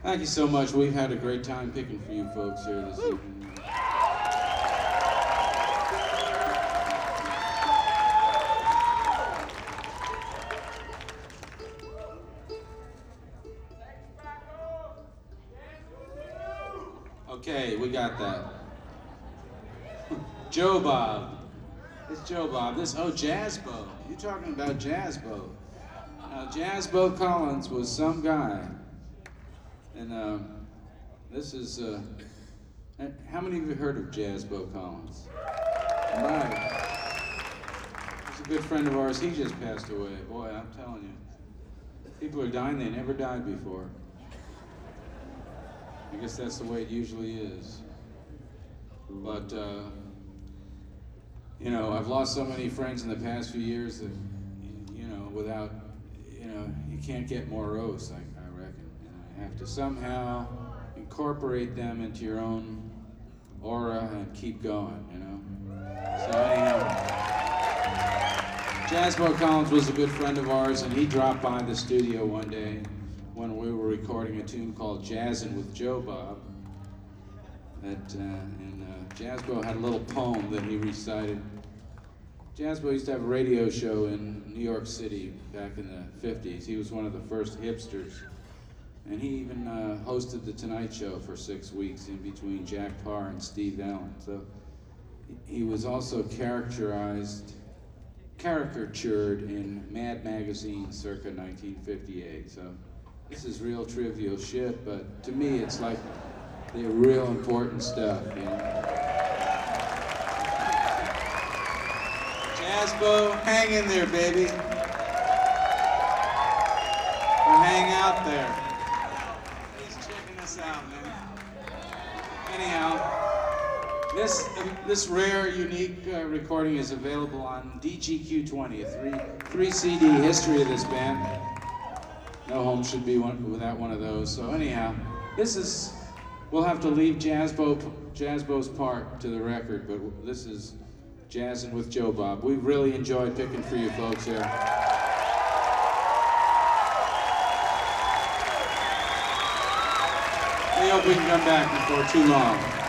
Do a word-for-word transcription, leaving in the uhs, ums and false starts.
Thank you so much. We've had a great time picking for you folks here this evening. Okay, we got that. Joe Bob. It's Joe Bob. This, oh, Jazzbo. You're talking about Jazzbo. Now, Jazzbo Collins was some guy. And um, this is, uh, how many of you heard of Jazzbo Collins? All right. He's a good friend of ours. He just passed away. Boy, I'm telling you. People are dying. They never died before. I guess that's the way it usually is. But, uh, you know, I've lost so many friends in the past few years that, you know, without, you know, you can't get morose, I, I reckon. You know, you have to somehow incorporate them into your own aura and keep going, you know. So anyhow, Jazzbo Collins was a good friend of ours, and he dropped by the studio one day when we were recording a tune called Jazzin' with Joe Bob. That, uh, and uh, Jazzbo had a little poem that he recited. Jazzbo used to have a radio show in New York City back in the fifties. He was one of the first hipsters. And he even uh, hosted The Tonight Show for six weeks in between Jack Paar and Steve Allen. So he was also characterized, caricatured in Mad Magazine circa nineteen fifty-eight. So this is real trivial shit, but to me it's like the real important stuff, you know. Jazzbo, hang in there, baby. Or hang out there. He's checking us out, man. Anyhow, this uh, this rare, unique uh, recording is available on D G Q twenty, a three three C D history of this band. No home should be one, without one of those. So anyhow, this is. We'll have to leave Jazzbo, Jazzbo's part to the record, but this is Jazzin' with Joe Bob. We've really enjoyed picking for you folks here. We hope we can come back before too long.